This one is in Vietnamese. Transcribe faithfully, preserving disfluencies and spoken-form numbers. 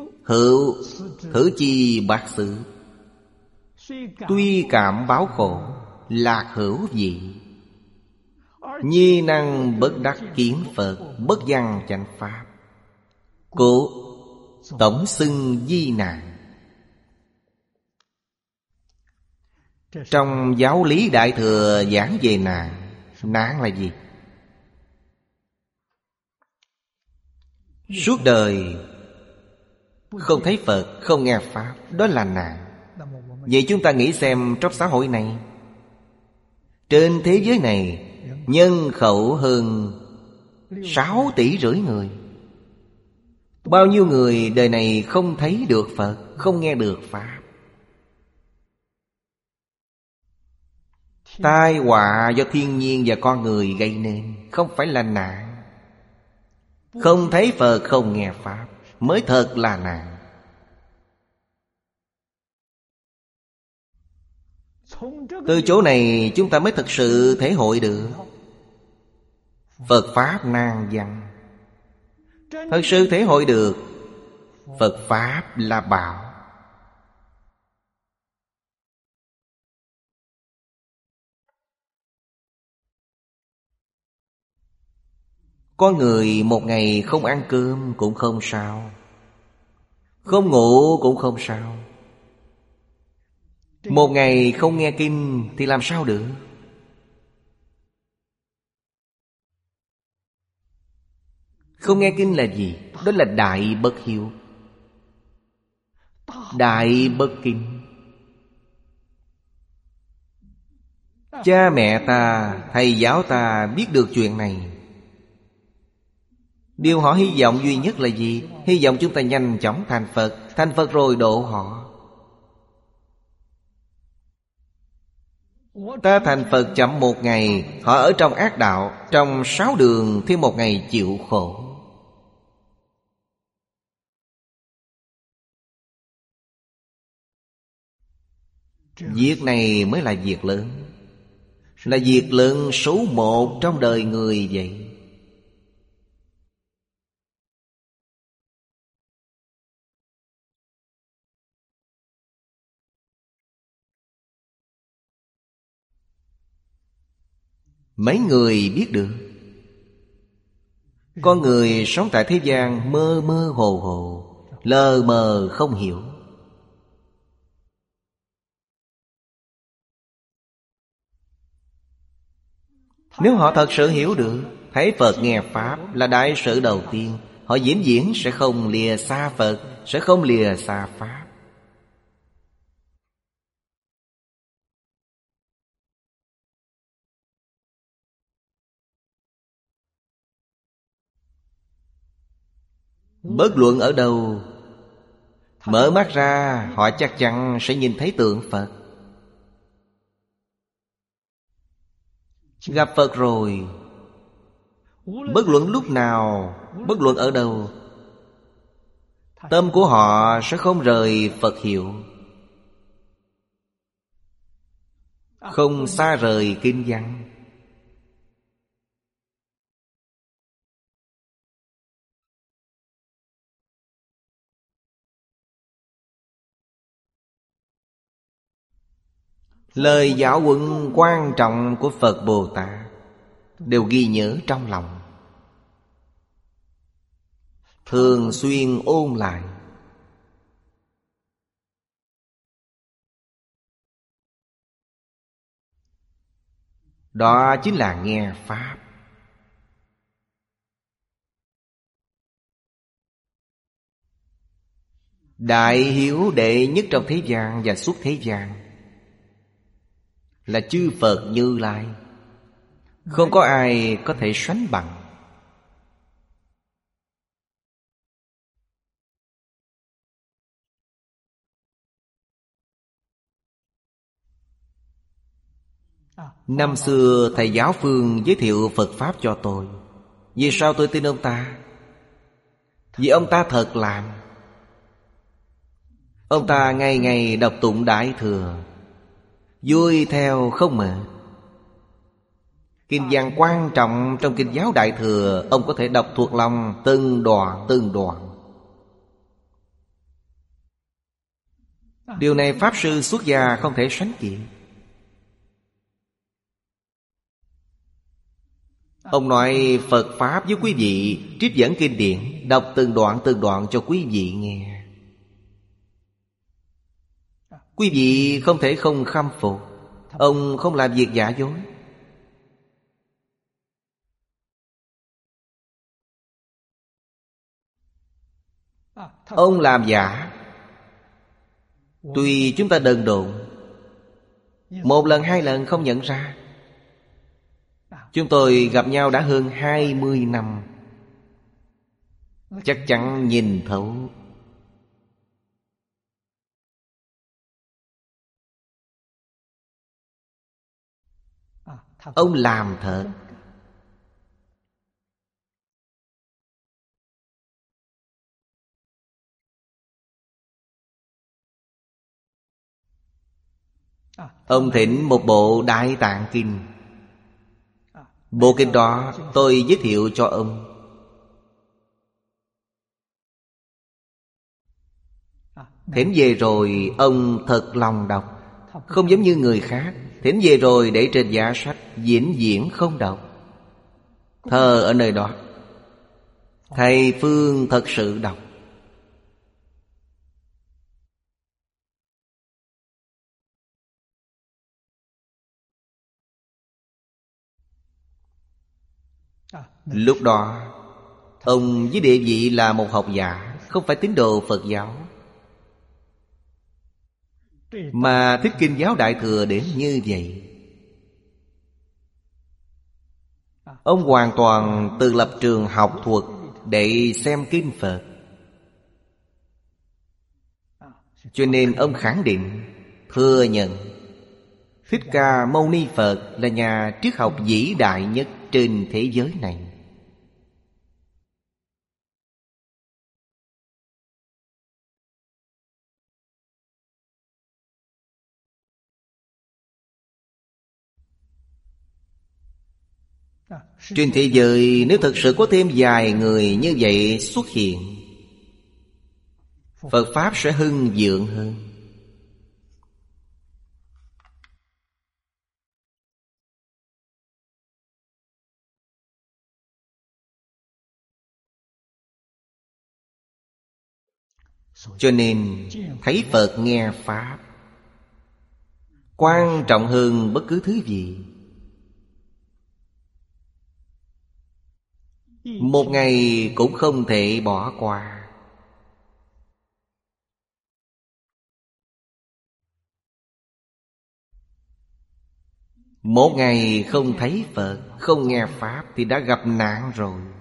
Hữu, hữu chi bát xứ. Tuy cảm báo khổ, lạc hữu vị. Nhi năng bất đắc kiến Phật, bất văn chánh pháp. Cố tổng xưng di nạn. Trong giáo lý Đại Thừa giảng về nạn. Nạn là gì? Suốt đời không thấy Phật, không nghe Pháp, đó là nạn. Vậy chúng ta nghĩ xem, trong xã hội này, trên thế giới này, nhân khẩu hơn sáu tỷ rưỡi người. Bao nhiêu người đời này không thấy được Phật, không nghe được Pháp. Tai họa do thiên nhiên và con người gây nên, không phải là nạn. Không thấy Phật, không nghe Pháp mới thật là nạn. Từ chỗ này chúng ta mới thực sự thể hội được Phật Pháp nan văn. Thật sự thể hội được Phật Pháp là bảo. Có người một ngày không ăn cơm cũng không sao, không ngủ cũng không sao. Một ngày không nghe kinh thì làm sao được? Không nghe kinh là gì? Đó là đại bất hiếu, đại bất kinh. Cha mẹ ta, thầy giáo ta biết được chuyện này, điều họ hy vọng duy nhất là gì? Hy vọng chúng ta nhanh chóng thành Phật. Thành Phật rồi độ họ. Ta thành Phật chậm một ngày, họ ở trong ác đạo, trong sáu đường thêm một ngày chịu khổ. Việc này mới là việc lớn, là việc lớn số một trong đời người vậy. Mấy người biết được. Con người sống tại thế gian mơ mơ hồ hồ, lờ mờ không hiểu. Nếu họ thật sự hiểu được, thấy Phật nghe Pháp là đại sự đầu tiên, họ vĩnh viễn sẽ không lìa xa Phật, sẽ không lìa xa Pháp. Bất luận ở đâu, mở mắt ra họ chắc chắn sẽ nhìn thấy tượng Phật. Gặp Phật rồi, bất luận lúc nào, bất luận ở đâu, tâm của họ sẽ không rời Phật hiệu, không xa rời kinh văn. Lời giáo huấn quan trọng của Phật Bồ Tát đều ghi nhớ trong lòng, thường xuyên ôn lại. Đó chính là nghe Pháp. Đại hiếu đệ nhất trong thế gian và suốt thế gian là chư Phật Như Lai. Không có ai có thể sánh bằng. Năm xưa thầy giáo Phương giới thiệu Phật Pháp cho tôi. Vì sao tôi tin ông ta? Vì ông ta thật làm. Ông ta ngày ngày đọc tụng Đại Thừa, vui theo không mệt. Kinh văn quan trọng trong kinh giáo Đại Thừa, ông có thể đọc thuộc lòng từng đoạn từng đoạn. Điều này Pháp Sư xuất gia không thể sánh kịp. Ông nói Phật Pháp với quý vị, trích dẫn kinh điển, đọc từng đoạn từng đoạn cho quý vị nghe. Quý vị không thể không khâm phục. Ông không làm việc giả dối. Ông làm giả. Tuy chúng ta đần độn, một lần hai lần không nhận ra. Chúng tôi gặp nhau đã hơn hai mươi năm, chắc chắn nhìn thấu. Ông làm thật. Ông thỉnh một bộ Đại Tạng Kinh. Bộ kinh đó tôi giới thiệu cho ông. Thỉnh về rồi ông thật lòng đọc. Không giống như người khác, thỉnh về rồi để trên giá sách, vĩnh viễn không đọc. Thờ ở nơi đó. Thầy Phương thật sự đọc. Lúc đó ông với địa vị là một học giả, không phải tín đồ Phật giáo, mà thích kinh giáo Đại Thừa đến như vậy. Ông hoàn toàn từ lập trường học thuật để xem kinh Phật. Cho nên ông khẳng định, thừa nhận Thích Ca Mâu Ni Phật là nhà triết học vĩ đại nhất trên thế giới này. Trên thế giới nếu thực sự có thêm vài người như vậy xuất hiện, Phật Pháp sẽ hưng vượng hơn. Cho nên thấy Phật nghe Pháp quan trọng hơn bất cứ thứ gì. Một ngày cũng không thể bỏ qua. Một ngày không thấy Phật, không nghe Pháp thì đã gặp nạn rồi.